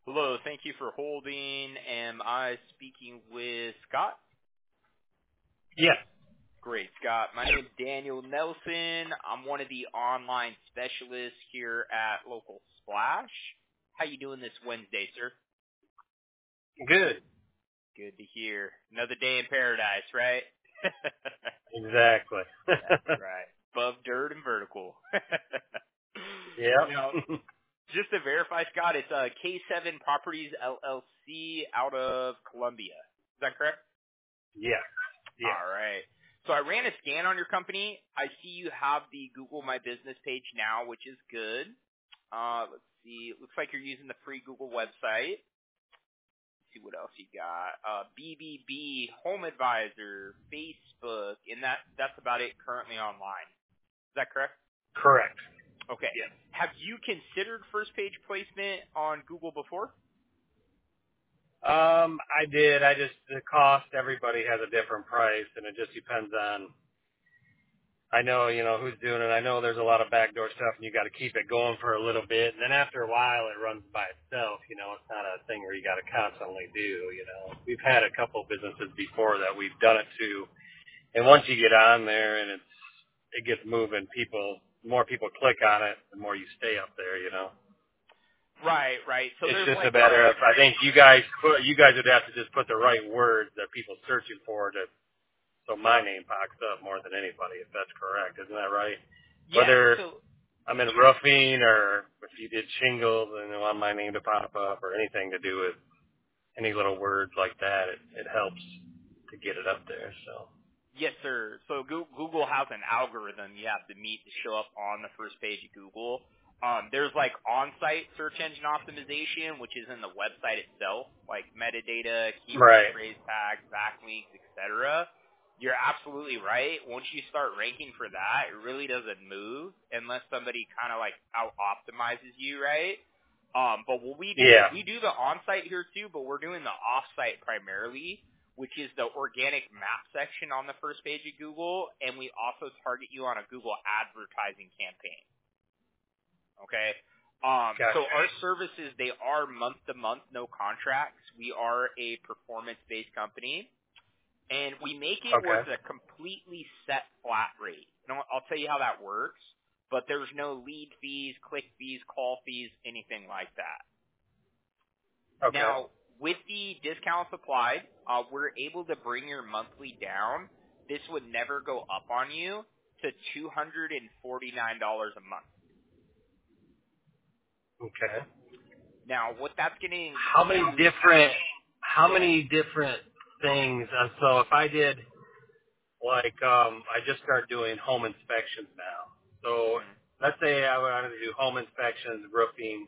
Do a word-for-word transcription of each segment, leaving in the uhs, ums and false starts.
Hello, thank you for holding. Am I speaking with Scott? Yes. Great, Scott. My name is Daniel Nelson. I'm one of the online specialists here at Local Splash. How you doing this Wednesday, sir? Good. Good to hear. Another day in paradise, right? Exactly. That's right. Above dirt and vertical. Now, Yep. just to verify, Scott, it's uh, K seven Properties L L C out of Columbia. Is that correct? Yes. Yes. All right. So I ran a scan on your company. I see you have the Google My Business page now, which is good. Uh, let's see. It looks like you're using the free Google website. Let's see what else you got. Uh, B B B, Home Advisor, Facebook, and that that's about it currently online. Is that correct? Correct. Okay. Yes. Have you considered first page placement on Google before? Um, I did. I just the cost. Everybody has a different price, and it just depends on. I know, you know, who's doing it. I know there's a lot of backdoor stuff, and you got to keep it going for a little bit, and then after a while, it runs by itself. You know, it's not a thing where you got to constantly do. You know, we've had a couple businesses before that we've done it to, and once you get on there and it's it gets moving, people more people click on it, the more you stay up there. You know. Right, right. So It's there's just a like matter a of, I think you guys put, you guys would have to just put the right words that people searching for to, so my name pops up more than anybody, if that's correct. Isn't that right? yeah. Whether So I'm in roofing or if you did shingles and you want my name to pop up or anything to do with any little words like that, it, it helps to get it up there. So. yes, sir. So Goo- Google has an algorithm you have to meet to show up on the first page of Google. Um, there's like on-site search engine optimization, which is in the website itself, like metadata, keyword, Right. phrase tags, backlinks, et cetera. You're absolutely right. Once you start ranking for that, it really doesn't move unless somebody kind of like out-optimizes you, right? Um, but what we do is Yeah. we do the on-site here too, but we're doing the off-site primarily, which is the organic map section on the first page of Google, and we also target you on a Google advertising campaign. Okay? Um, Gotcha. so our services, they are month-to-month, no contracts. We are a performance-based company, and we make it where Okay. it's a completely set flat rate. And I'll I'll tell you how that works, but there's no lead fees, click fees, call fees, anything like that. Okay. Now, with the discounts applied, uh, we're able to bring your monthly down. This would never go up on you to two hundred forty-nine dollars a month. Okay. Now, what that's going to How many include, different, how go ahead. many different things, uh, so if I did, like, um, I just started doing home inspections now. So Mhm. let's say I wanted to do home inspections, roofing,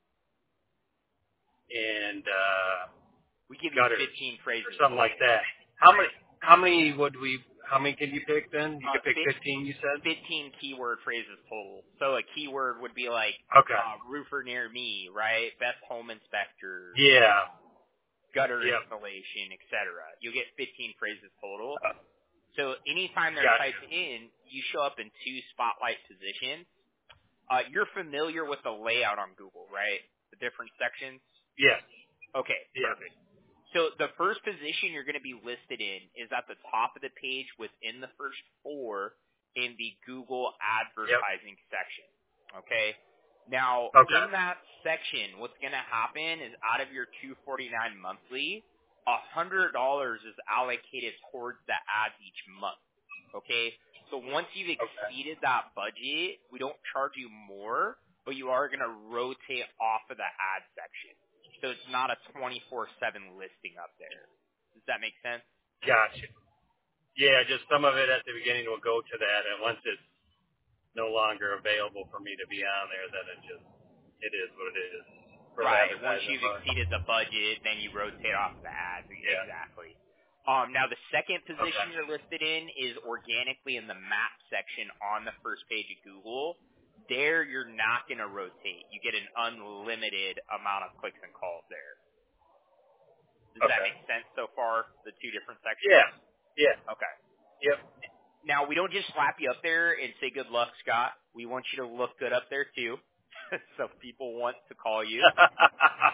and, uh, We give you gutters fifteen or phrases something like total. that. How many, how many would we, how many can you pick then? You Uh, could pick fif- fifteen, you said? fifteen keyword phrases total. So a keyword would be like Okay. uh, roofer near me, right? Best home inspector, Yeah. uh, gutter Yep. installation, et cetera. You'll get fifteen phrases total. Uh, So anytime they're gotcha. typed in, you show up in two spotlight positions. Uh, you're familiar with the layout on Google, right? The different sections? Yes. Okay, Yeah. perfect. So the first position you're going to be listed in is at the top of the page within the first four in the Google Yep. advertising section. Okay? Now, Okay. in that section, what's going to happen is out of your two hundred forty-nine dollars monthly, one hundred dollars is allocated towards the ads each month. Okay? So once you've Okay. exceeded that budget, we don't charge you more, but you are going to rotate off of the ad section. So it's not a twenty-four seven listing up there. Does that make sense? Gotcha. Yeah, just some of it at the beginning will go to that, and once it's no longer available for me to be on there, then it just it is what it is for the Right. Once advertisement you've part. exceeded the budget, then you rotate off the ads. Yeah. Exactly. Um, now, the second Okay. position you're listed in is organically in the map section on the first page of Google. There, you're not going to rotate. You get an unlimited amount of clicks and calls there. Does that Okay. make sense so far, the two different sections? Yeah. Yeah. Okay. Yep. Now, we don't just slap you up there and say good luck, Scott. We want you to look good up there, too. So people want to call you.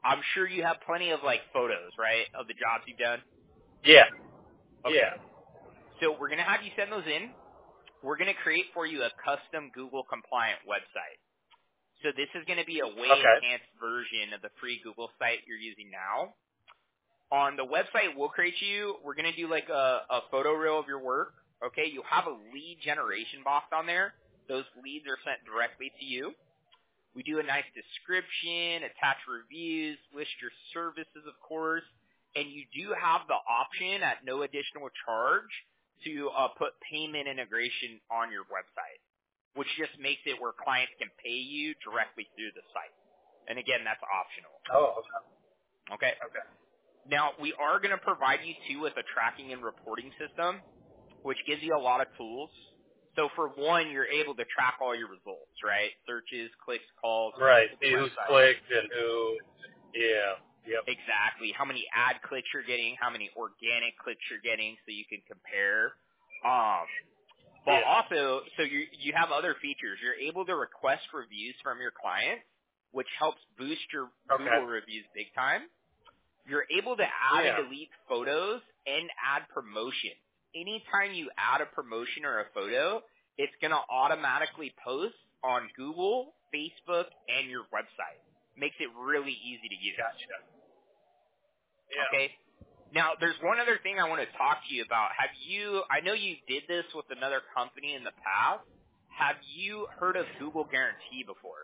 I'm sure you have plenty of like photos, right, of the jobs you've done. Yeah. Okay. Yeah. So we're gonna have you send those in. We're gonna create for you a custom Google compliant website. So this is gonna be a way Okay. enhanced version of the free Google site you're using now. On the website we'll create you, we're gonna do like a, a photo reel of your work. Okay, you'll have a lead generation box on there. Those leads are sent directly to you. We do a nice description, attach reviews, list your services, of course, and you do have the option at no additional charge to uh, put payment integration on your website, which just makes it where clients can pay you directly through the site. And again, that's optional. Oh, okay. Okay. Okay. Now, we are going to provide you, too, with a tracking and reporting system, which gives you a lot of tools. So for one, you're able to track all your results, right? Searches, clicks, calls. Right. See who's website. clicked and who. Yeah. Yep. Exactly. How many ad clicks you're getting, how many organic clicks you're getting, so you can compare. Um, but Yeah. also, so you you have other features. You're able to request reviews from your clients, which helps boost your Okay. Google reviews big time. You're able to add Yeah. and delete photos and add promotion. Anytime you add a promotion or a photo, it's going to automatically post on Google, Facebook, and your website. Makes it really easy to use. Gotcha. Yeah. Okay? Now, there's one other thing I want to talk to you about. Have you, I know you did this with another company in the past. Have you heard of Google Guarantee before?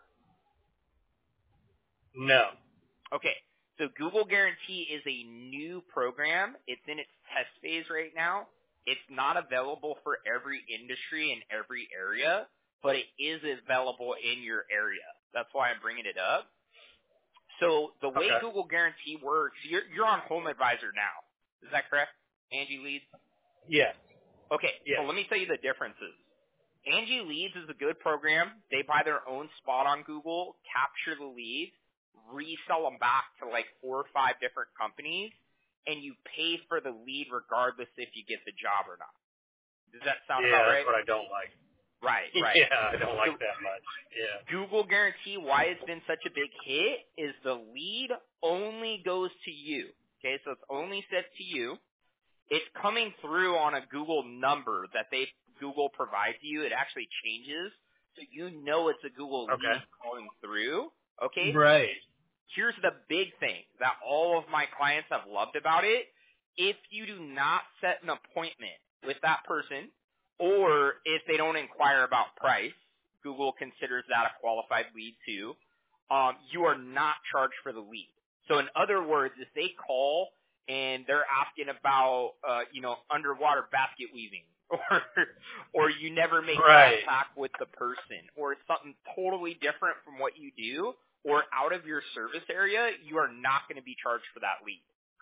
No. Okay. So Google Guarantee is a new program. It's in its test phase right now. It's not available for every industry in every area, but it is available in your area. That's why I'm bringing it up. So the way Okay. Google Guarantee works, you're, you're on Home Advisor now. Is that correct? Angie Leads? Yes. Okay, Yes. so let me tell you the differences. Angie Leads is a good program. They buy their own spot on Google, capture the leads, resell them back to like four or five different companies, and you pay for the lead regardless if you get the job or not. Does that sound Yeah, about that's right? what I don't like. Right, right. Yeah, I don't like So- that much. Yeah. Google Guarantee, why it's been such a big hit is the lead only goes to you. Okay, so it's only sent to you. It's coming through on a Google number that they Google provides you. It actually changes, so you know it's a Google Okay. lead calling through. Okay? Right. Here's the big thing that all of my clients have loved about it. If you do not set an appointment with that person, or if they don't inquire about price, Google considers that a qualified lead too, um, you are not charged for the lead. So in other words, if they call and they're asking about, uh, you know, underwater basket weaving, or or you never make Right. contact with the person, or it's something totally different from what you do, or out of your service area, you are not going to be charged for that lead.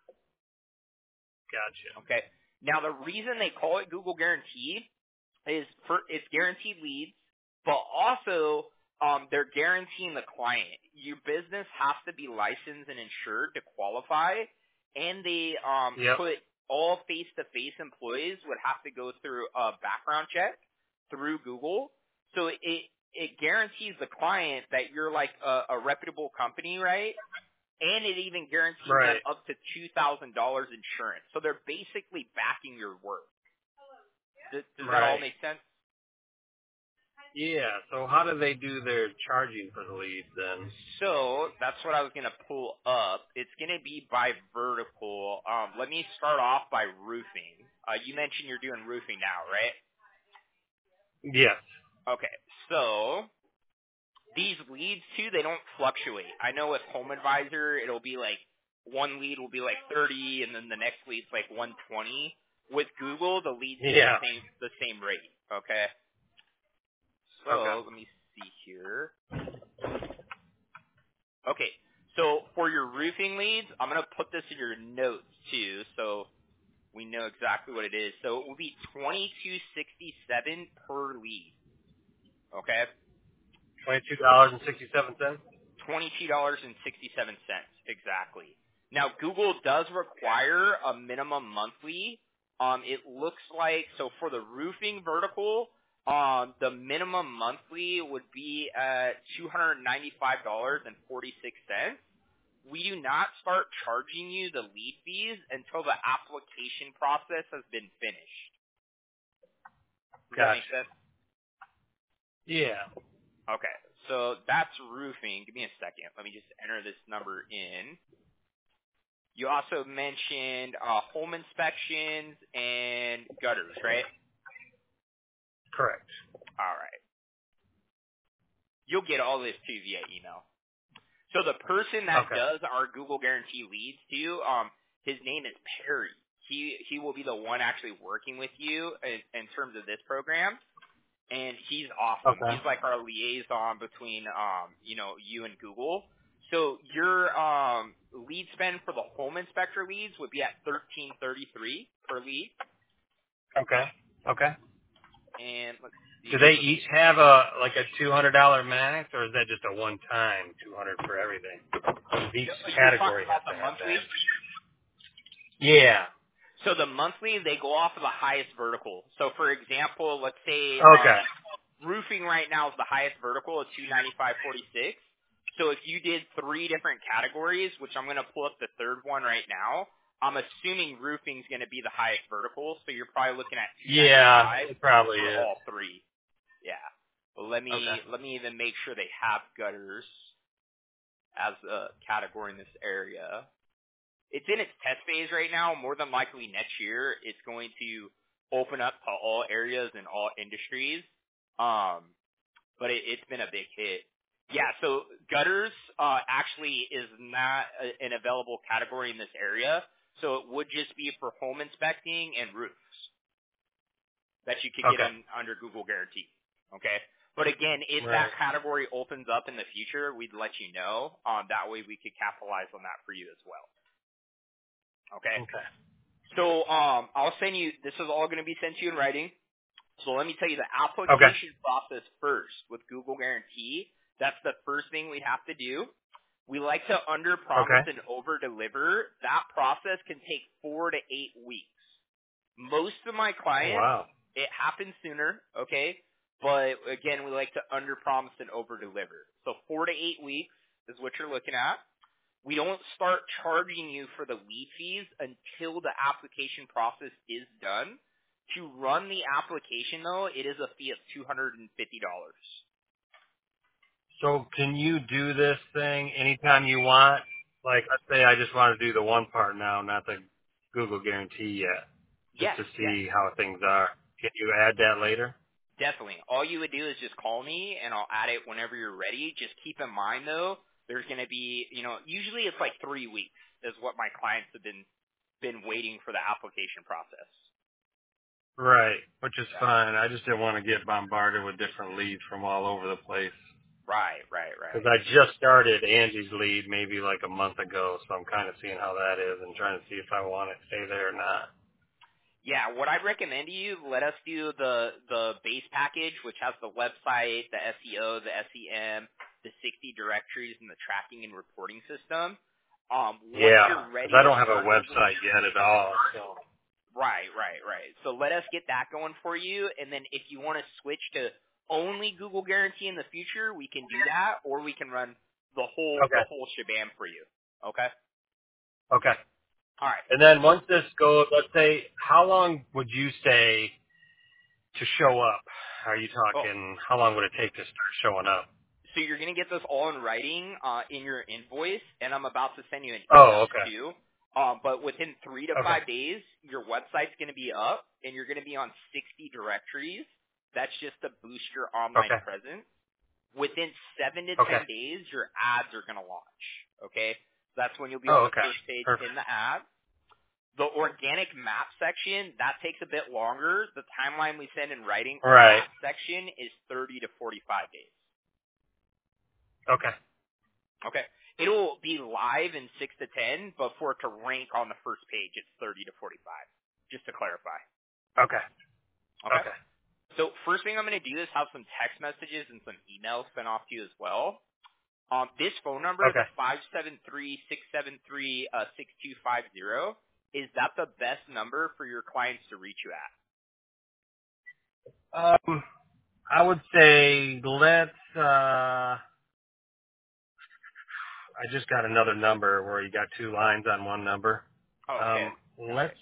Gotcha. Okay. Now the reason they call it Google Guarantee is for it's guaranteed leads, but also um, they're guaranteeing the client. Your business has to be licensed and insured to qualify, and they um, Yep. put all face-to-face employees would have to go through a background check through Google. So it it guarantees the client that you're like a, a reputable company, right? And it even guarantees Right. them up to two thousand dollars insurance. So they're basically backing your work. Does, does that all Right. make sense? Yeah. So how do they do their charging for the leads then? So that's what I was going to pull up. It's going to be by vertical. Um, let me start off by roofing. Uh, you mentioned you're doing roofing now, right? Yes. Okay. So these leads too, they don't fluctuate. I know with Home Advisor, it'll be like one lead will be like thirty, and then the next lead's like one twenty. With Google, the leads are Yeah. the same, the same rate. Okay. So Okay. let me see here. Okay. So for your roofing leads, I'm going to put this in your notes too, so we know exactly what it is. So it will be twenty-two sixty-seven per lead. Okay. Twenty-two dollars and sixty-seven cents. twenty-two dollars and sixty-seven cents exactly. Now Google does require a minimum monthly. Um, it looks like so for the roofing vertical, um, the minimum monthly would be at two hundred ninety-five dollars and forty-six cents. we do not start charging you the lead fees until the application process has been finished. Does Gotcha. that make sense? Yeah. Okay, so that's roofing. Give me a second. Let me just enter this number in. You also mentioned uh, home inspections and gutters, right? Correct. All right. You'll get all this too via email. So the person that Okay. does our Google Guarantee leads too, um, his name is Perry. He he will be the one actually working with you in, in terms of this program. And he's awesome. Okay. He's like our liaison between, um, you know, you and Google. So your um, lead spend for the home inspector leads would be at thirteen thirty-three per lead. Okay. Okay. And let's see. Do they each have a like a two hundred dollar max, or is that just a one time two hundred for everything? Each You're category talking has about to the have monthly? that. Yeah. So the monthly, they go off of the highest vertical. So for example, let's say Okay. um, roofing right now is the highest vertical at two ninety-five forty-six. So if you did three different categories, which I'm going to pull up the third one right now, I'm assuming roofing is going to be the highest vertical. So you're probably looking at Yeah, it probably for is. all three. Yeah. Well, let me Okay. let me even make sure they have gutters as a category in this area. It's in its test phase right now. More than likely next year, it's going to open up to all areas and all industries. Um, but it, it's been a big hit. Yeah, so gutters uh, actually is not a, an available category in this area. So it would just be for home inspecting and roofs that you could get Okay. on, under Google Guarantee. Okay? But again, if Right. that category opens up in the future, we'd let you know. Um, that way we could capitalize on that for you as well. Okay? Okay. So um, I'll send you, this is all going to be sent to you in writing. So let me tell you the Okay. application process first with Google Guarantee. That's the first thing we have to do. We like to under-promise Okay. and over-deliver. That process can take four to eight weeks. Most of my Oh, clients, wow. it happens sooner, okay? But again, we like to under-promise and over-deliver. So four to eight weeks is what you're looking at. We don't start charging you for the lead fees until the application process is done. To run the application, though, it is a fee of two hundred fifty dollars. So can you do this thing anytime you want? Like, let's say I just want to do the one part now, not the Google Guarantee yet, just Yes, to yes, see how things are. Can you add that later? definitely. All you would do is just call me, and I'll add it whenever you're ready. Just keep in mind, though, there's going to be, you know, usually it's like three weeks is what my clients have been been waiting for the application process. Right, which is Yeah. fine. I just didn't want to get bombarded with different leads from all over the place. Right, right, right. Because I just started Angie's lead maybe like a month ago, so I'm kind of seeing how that is and trying to see if I want to stay there or not. Yeah, what I'd recommend to you, let us do the the base package, which has the website, the S E O, the S E M, the sixty directories, and the tracking and reporting system. Um, once Yeah, you're because ready I to don't have a start Google, website yet at all. So. right, right, right. So let us get that going for you, and then if you want to switch to only Google Guarantee in the future, we can do that, or we can run the whole Okay. the whole shebang for you. Okay. Okay. All right. And then once this goes, let's say, how long would you say to show up? Are you Oh, talking, how long would it take to start showing up? so you're going to get this all in writing uh, in your invoice, and I'm about to send you an Oh, email okay. too. Um, but within three to Okay. five days, your website's going to be up, and you're going to be on sixty directories. That's just to boost your online Okay. presence. Within seven to Okay. ten days, your ads are going to launch. Okay, so that's when you'll be Oh, on the okay. first page Perfect. in the ad. The organic map section, that takes a bit longer. The timeline we send in writing for Right. that section is thirty to forty-five days. Okay. Okay. It'll be live in six to ten, but for it to rank on the first page, it's thirty to forty-five, just to clarify. Okay. Okay? Okay. So first thing I'm going to do is have some text messages and some emails sent off to you as well. Um, this phone number, Okay. the five seven three, six seven three, six two five zero, is that the best number for your clients to reach you at? Um, I would say let's, uh, I just got another number where you got two lines on one number. Oh, okay. Um, let's.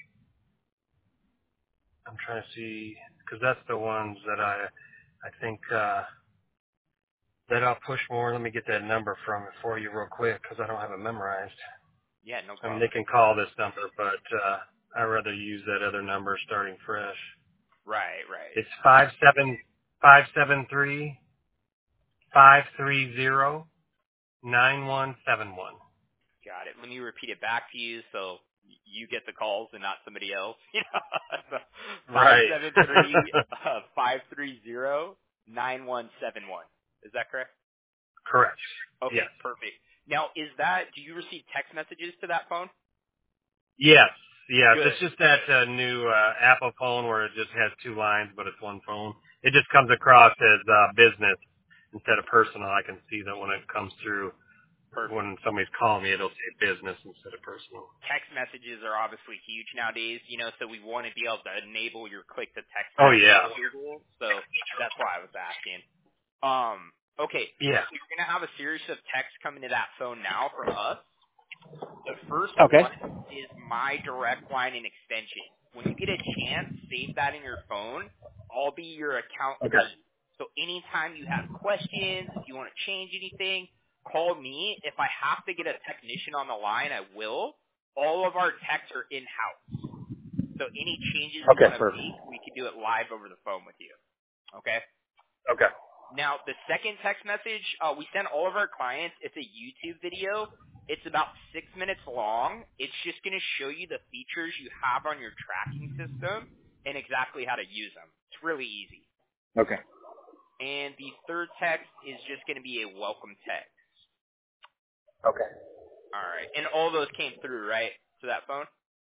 I'm trying to see because that's the ones that I, I think uh, that I'll push more. Let me get that number from it for you real quick because I don't have it memorized. Yeah, no I mean, problem. they can call this number, but uh, I'd rather use that other number starting fresh. Right, right. It's five seven five seven three five three zero nine one seven one. Got it. Let me repeat it back to you so you get the calls and not somebody else. You know, so five Right. seven three uh, five three zero nine one seven one. Is that correct? Correct. Okay, Yes. perfect. Now, is that? Do you receive text messages to that phone? Yes. Yes. Good. It's just that uh, new uh, Apple phone where it just has two lines, but it's one phone. It just comes across as uh, business instead of personal. I can see that when it comes through. Perfect. When somebody's calling me, it'll say business instead of personal. Text messages are obviously huge nowadays, you know, so we want to be able to enable your click to text Oh, message yeah. Google. So that's why I was asking. Um, okay. Yeah. So you're going to have a series of texts coming to that phone now from us. The first Okay. one is my direct line and extension. When you get a chance, save that in your phone. I'll be your account Okay. lead. So anytime you have questions, if you want to change anything, call me. If I have to get a technician on the line, I will. All of our techs are in-house. So any changes you Okay. want to Perfect. make, we can do it live over the phone with you. Okay? Okay. Now, the second text message, uh, we send all of our clients, it's a YouTube video. It's about six minutes long. It's just going to show you the features you have on your tracking system and exactly how to use them. It's really easy. Okay. And the third text is just going to be a welcome text. Okay. All right. And all those came through, right, to that phone?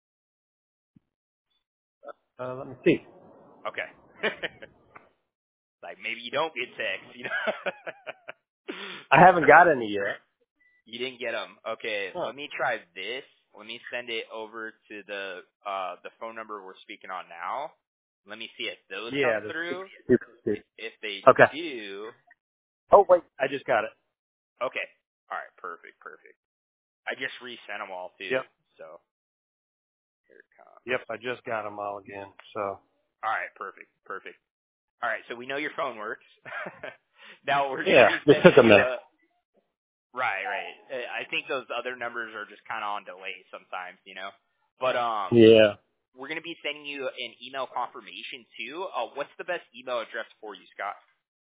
Uh, let me see. Okay. Like maybe you don't get texts, you know? I haven't got any yet. You didn't get them. Okay, Huh. let me try this. Let me send it over to the uh the phone number we're speaking on now. Let me see if those Yeah. come through. If they Okay. do, Oh, wait. I just got it. okay. All right, perfect, perfect. I just resent them all too. Yep. So here it comes. Yep. I just got them all again. So. All right, perfect, perfect. All right, so we know your phone works. Now we're gonna Yeah. be This took a sending you minute. a right, right. Uh, I think those other numbers are just kind of on delay sometimes, you know. But um, Yeah. we're going to be sending you an email confirmation too. Uh, what's the best email address for you, Scott?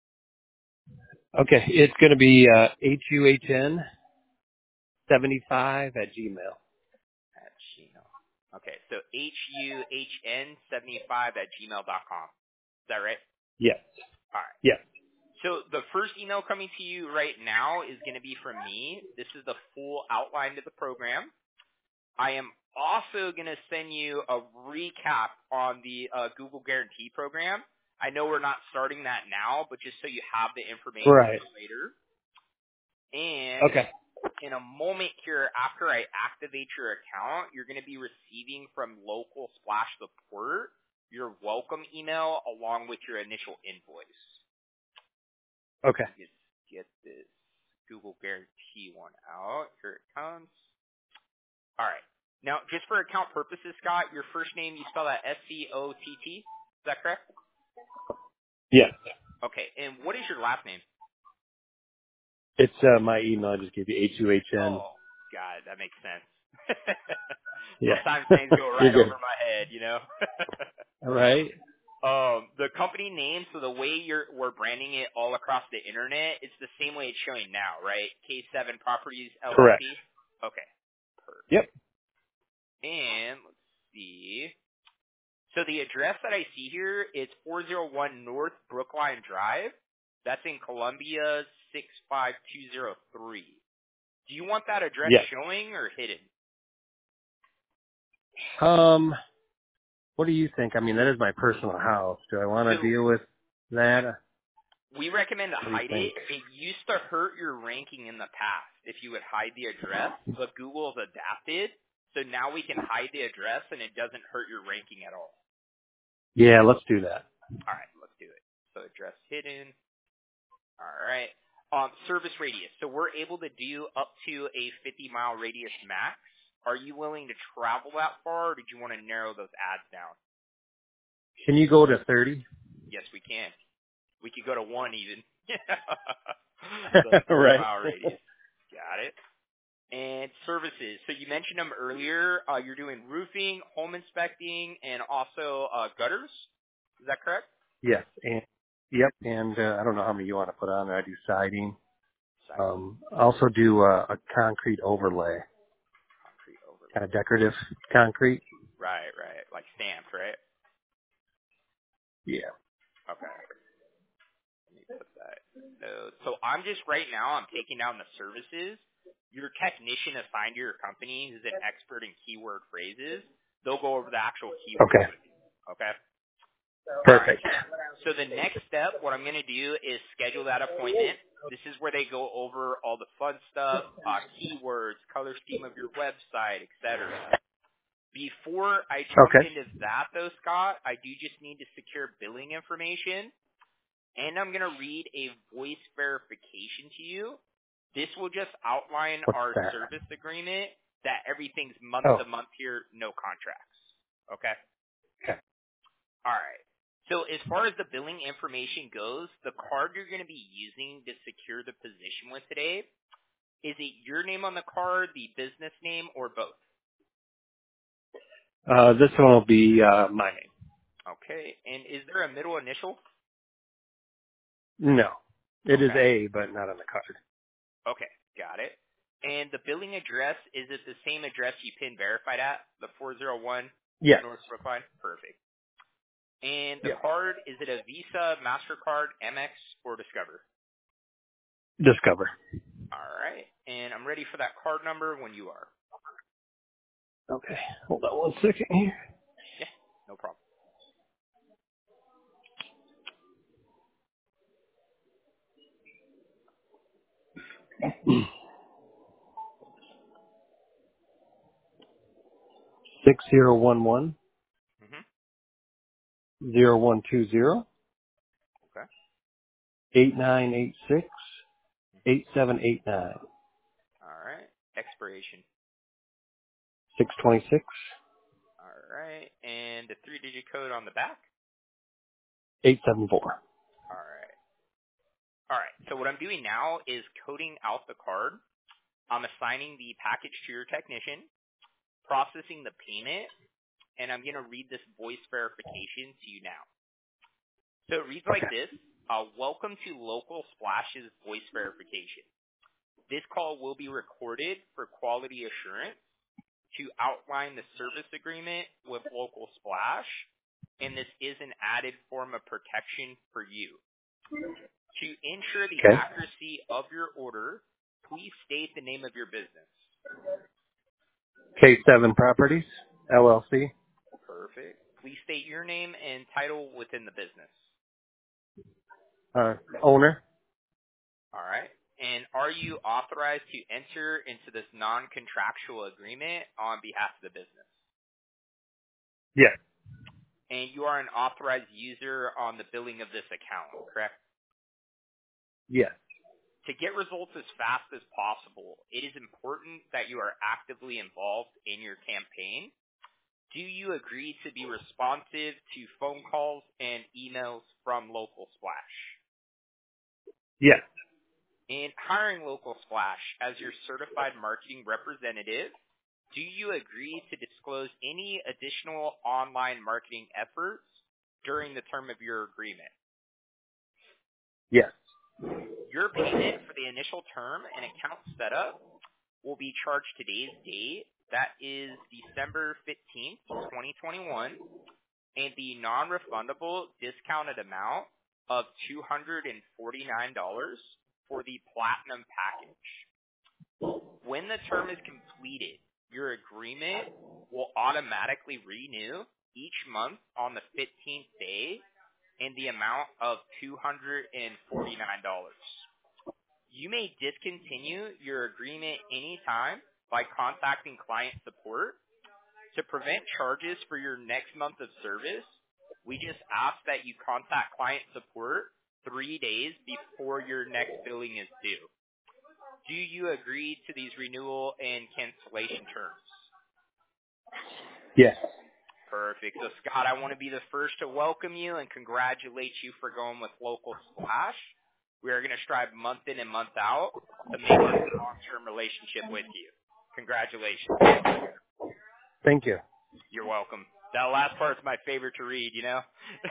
Okay. It's going to be uh, H U H N seventy-five at Gmail. At Gmail. Okay, so H U H N seventy-five at gmail dot com. Is that right? Yes. All right. Yes. So the first email coming to you right now is going to be from me. This is the full outline of the program. I am also going to send you a recap on the uh, Google Guarantee program. I know we're not starting that now, but just so you have the information Right. for later. And Okay. in a moment here, after I activate your account, you're going to be receiving from local Splash Support your welcome email along with your initial invoice. Okay. Let's get this Google Guarantee one out. Here it comes. All right. Now, just for account purposes, Scott, your first name, you spell that S C O T T. Is that correct? Yes. Okay. And what is your last name? It's uh, my email. I just gave you H U H N. Oh, God, that makes sense. Yeah. Sometimes things go You're right good. over my head, you know? All right. um, the company name, so the way you're we're branding it all across the internet, it's the same way it's showing now, right? K seven Properties L L C? Correct. Okay. Perfect. Yep. And let's see. So the address that I see here is four oh one North Brookline Drive. That's in Columbia, six five two zero three. Do you want that address Yes. showing or hidden? Um, what do you think? I mean, that is my personal house. Do I want to So deal with that? we recommend to What do you hide think? it. It used to hurt your ranking in the past if you would hide the address, but Google's adapted. So now we can hide the address and it doesn't hurt your ranking at all. Yeah, let's do that. All right, let's do it. So address hidden. All right. Um, service radius. So we're able to do up to a fifty mile radius max. Are you willing to travel that far, or did you want to narrow those ads down? Can you go to thirty? Yes, we can. We could go to one even. So forty Right. mile radius. Got it. And services. So you mentioned them earlier. Uh, you're doing roofing, home inspecting, and also uh, gutters. Is that correct? Yes. And yep. And uh, I don't know how many you want to put on there. I do siding. Siding, Um, I also do uh, a concrete overlay, concrete overlay. kind of decorative concrete. Right, right. Like stamped, right? Yeah. Okay. Let me put that note. So I'm just right now, I'm taking down the services. Your technician assigned to your company who's an expert in keyword phrases, they'll go over the actual keywords Okay. with you. Okay? Perfect. All right. So the next step, what I'm going to do is schedule that appointment. This is where they go over all the fun stuff, uh, keywords, color scheme of your website, et cetera. Before I jump Okay. into that, though, Scott, I do just need to secure billing information, and I'm going to read a voice verification to you. This will just outline What's our that? service agreement, that everything's month Oh. to month here, no contracts. Okay? Okay. All right. So as far as the billing information goes, the card you're going to be using to secure the position with today, is it your name on the card, the business name, or both? Uh, this one will be uh, my name. Okay. And is there a middle initial? No. It is Okay. A, but not on the card. Okay. Got it. And the billing address, is it the same address you PIN verified at, the four oh one Yes. North Brookline? Perfect. And the Yep. card, is it a Visa, MasterCard, Amex, or Discover? Discover. All right. And I'm ready for that card number when you are. Okay. Hold on one second here. Yeah, no problem. Six zero one one Mm-hmm. zero one two zero Okay. eight nine eight six eight seven eight nine All right. Expiration. six twenty six All right. And the three-digit code on the back. eight seven four. All right. All right. So what I'm doing now is coding out the card. I'm assigning the package to your technician, processing the payment, and I'm going to read this voice verification to you now. So it reads like Okay. this. Uh, welcome to Local Splash's voice verification. This call will be recorded for quality assurance to outline the service agreement with Local Splash, and this is an added form of protection for you. To ensure the Okay. accuracy of your order, please state the name of your business. K seven Properties, L L C. Perfect. Please state your name and title within the business. Uh, owner. All right. And are you authorized to enter into this non-contractual agreement on behalf of the business? Yes. And you are an authorized user on the billing of this account, correct? Yes. To get results as fast as possible, it is important that you are actively involved in your campaign. Do you agree to be responsive to phone calls and emails from Local Splash? Yes. In hiring Local Splash as your certified marketing representative, do you agree to disclose any additional online marketing efforts during the term of your agreement? Yes. Your payment for the initial term and account setup will be charged today's date. That is December fifteenth, twenty twenty-one, and the non-refundable discounted amount of two hundred forty-nine dollars for the Platinum package. When the term is completed, your agreement will automatically renew each month on the fifteenth day in the amount of two hundred forty-nine dollars. You may discontinue your agreement anytime by contacting client support. To prevent charges for your next month of service, we just ask that you contact client support three days before your next billing is due. Do you agree to these renewal and cancellation terms? Yes. Perfect. So, Scott, I want to be the first to welcome you and congratulate you for going with Local Splash. We are going to strive month in and month out to make this a long-term relationship with you. Congratulations. Thank you. You're welcome. That last part's my favorite to read, you know?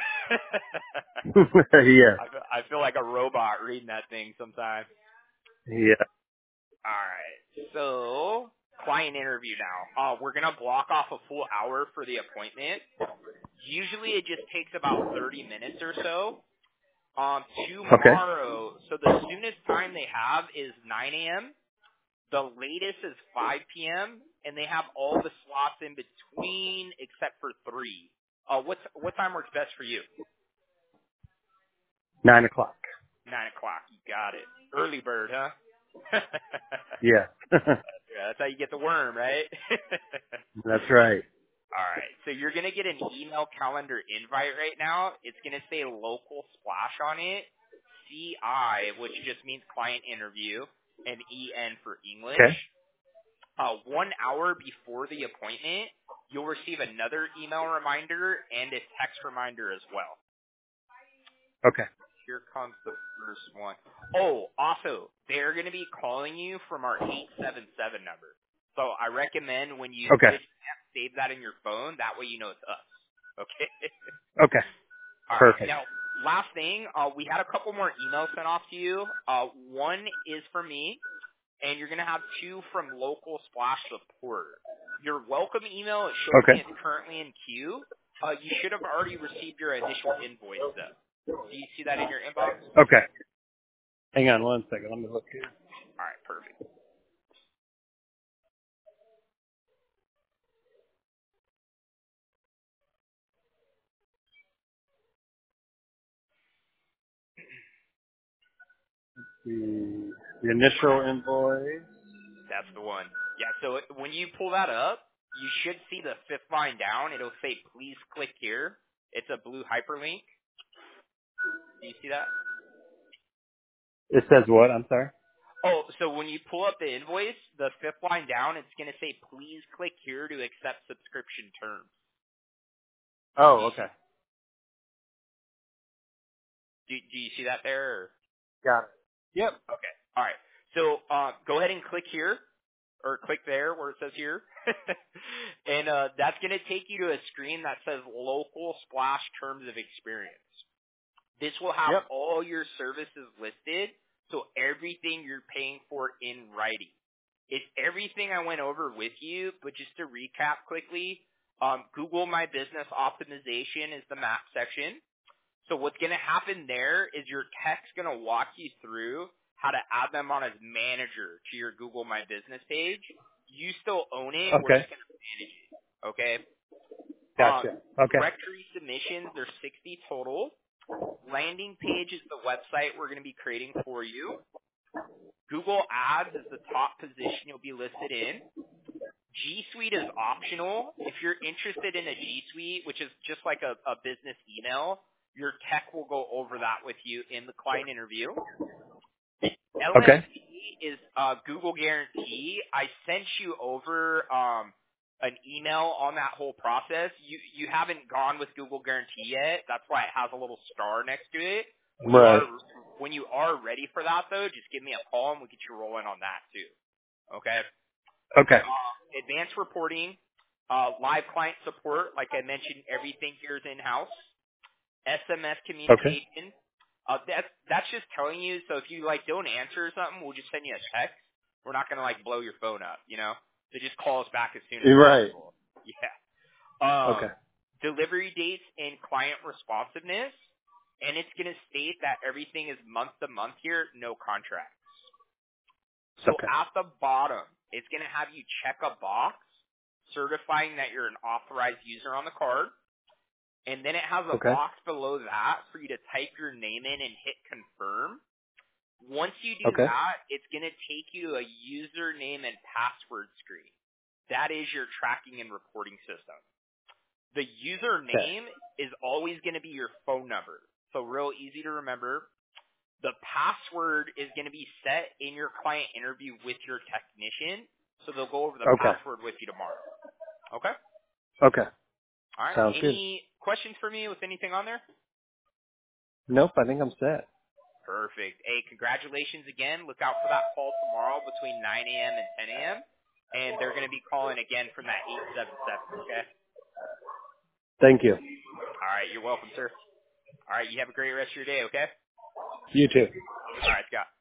Yeah. I feel, I feel like a robot reading that thing sometimes. Yeah. All right. So, client interview now. Uh, we're going to block off a full hour for the appointment. Usually it just takes about thirty minutes or so. Um, tomorrow, okay. So the soonest time they have is nine a.m. The latest is five p.m. and they have all the slots in between except for three. Uh, what's what time works best for you? Nine o'clock. Nine o'clock. You got it. Early bird, huh? Yeah. Yeah, that's how you get the worm, right? That's right. All right. So you're going to get an email calendar invite right now. It's going to say Local Splash on it, C I, which just means client interview, and E N for English. Okay. Uh, one hour before the appointment, you'll receive another email reminder and a text reminder as well. Okay. Here comes the first one. Oh, also, they're going to be calling you from our eight seven seven number. So I recommend when you okay. get a chance, save that in your phone. That way you know it's us. Okay? Okay. All Perfect. right. Now, last thing, uh, we had a couple more emails sent off to you. Uh, one is for me, and you're going to have two from Local Splash Support. Your welcome email, it shows okay. me it's currently in queue. Uh, you should have already received your initial invoice, though. Do you see that in your inbox? Okay. Hang on one second. Let me look here. All right, perfect. The, the initial invoice. That's the one. Yeah, so it, when you pull that up, you should see the fifth line down. It'll say, please click here. It's a blue hyperlink. Do you see that? It says what? I'm sorry? Oh, so when you pull up the invoice, the fifth line down, it's going to say, please click here to accept subscription terms. Oh, okay. Do, do you see that there? Or? Got it. Yep. Okay. All right. So uh, go ahead and click here, or click there where it says here. and uh, that's going to take you to a screen that says Local Splash Terms of Experience. This will have yep. all your services listed, so everything you're paying for in writing. It's everything I went over with you, but just to recap quickly, um, Google My Business Optimization is the map section. So what's going to happen there is your tech's going to walk you through how to add them on as manager to your Google My Business page. You still own it. Okay. We're just going to manage it. Okay? Gotcha. Um, okay. Directory submissions, there's sixty total. Landing page is the website we're going to be creating for you. Google Ads is the top position you'll be listed in. G Suite is optional. If you're interested in a G Suite, which is just like a, a business email, your tech will go over that with you in the client interview. L M P okay. is uh, Google Guarantee. I sent you over um, an email on that whole process. You you haven't gone with Google Guarantee yet. That's why it has a little star next to it. When right. you are when you are ready for that, though, just give me a call and we'll get you rolling on that too. Okay. Okay. Uh, advanced reporting, uh, live client support. Like I mentioned, everything here is in house. S M S communication. Okay. Uh, that's that's just telling you. So if you like don't answer or something, we'll just send you a text. We're not gonna like blow your phone up, you know. So just call us back as soon as right. possible. Yeah. Um, okay. Delivery dates and client responsiveness, and it's gonna state that everything is month to month here, no contracts. So okay. at the bottom, it's gonna have you check a box certifying that you're an authorized user on the card. And then it has a okay. box below that for you to type your name in and hit confirm. Once you do okay. that, it's going to take you to a username and password screen. That is your tracking and reporting system. The username okay. is always going to be your phone number. So real easy to remember. The password is going to be set in your client interview with your technician, so they'll go over the Okay. password with you tomorrow. Okay? Okay. All right. Sounds good. Any questions for me with anything on there? Nope, I think I'm set. Perfect. Hey, congratulations again. Look out for that call tomorrow between nine a.m. and ten a.m., and they're going to be calling again from that eight seven seven, okay? Thank you. All right. You're welcome, sir. All right. You have a great rest of your day, okay? You too. All right, Scott.